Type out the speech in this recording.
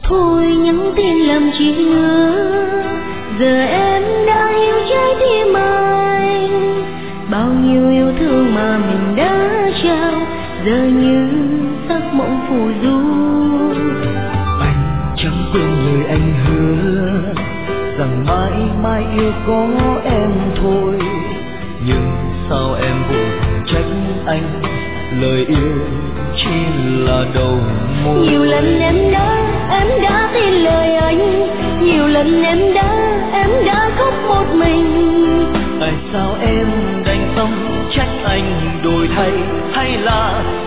Thôi nhắn tin làm chi nữa, giờ em đã hiểu trái tim anh. Bao nhiêu yêu thương mà mình đã trao, giờ như giấc mộng phù du. Anh chẳng quên lời anh hứa rằng mãi mãi yêu có em thôi, nhưng sao em vội trách anh, lời yêu chỉ là đầu môi. Nhiều lần em đã tin lời anh, nhiều lần em đã khóc một mình. Tại sao em đành tâm trách anh đổi thay, hay là